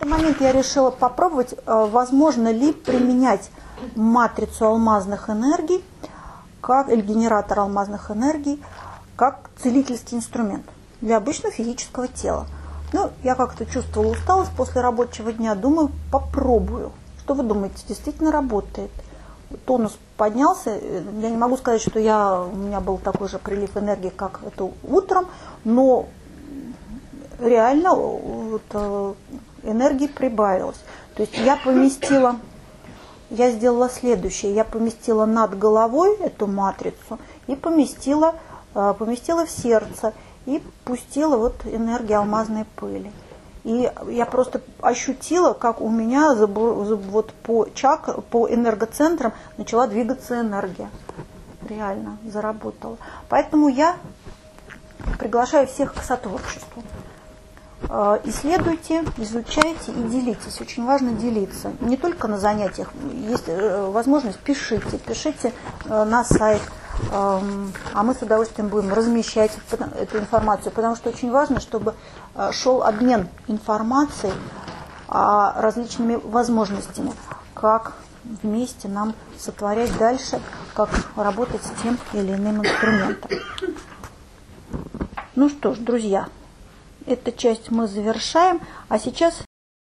этот момент я решила попробовать, возможно ли применять матрицу алмазных энергий, или генератор алмазных энергий, как целительский инструмент для обычного физического тела. Ну, я как-то чувствовала усталость после рабочего дня, думаю, попробую. Что вы думаете, действительно работает? Тонус поднялся, я не могу сказать, что у меня был такой же прилив энергии, как это утром, но реально энергии прибавилось. То есть я сделала следующее, я поместила над головой эту матрицу и поместила в сердце и пустила вот энергию алмазной пыли. И я просто ощутила, как у меня вот по энергоцентрам начала двигаться энергия. Реально заработала. Поэтому я приглашаю всех к сотворчеству. Исследуйте, изучайте и делитесь. Очень важно делиться. Не только на занятиях. Есть возможность, пишите на сайт. А мы с удовольствием будем размещать эту информацию, потому что очень важно, чтобы шел обмен информацией различными возможностями, как вместе нам сотворять дальше, как работать с тем или иным инструментом. Ну что ж, друзья, эту часть мы завершаем, а сейчас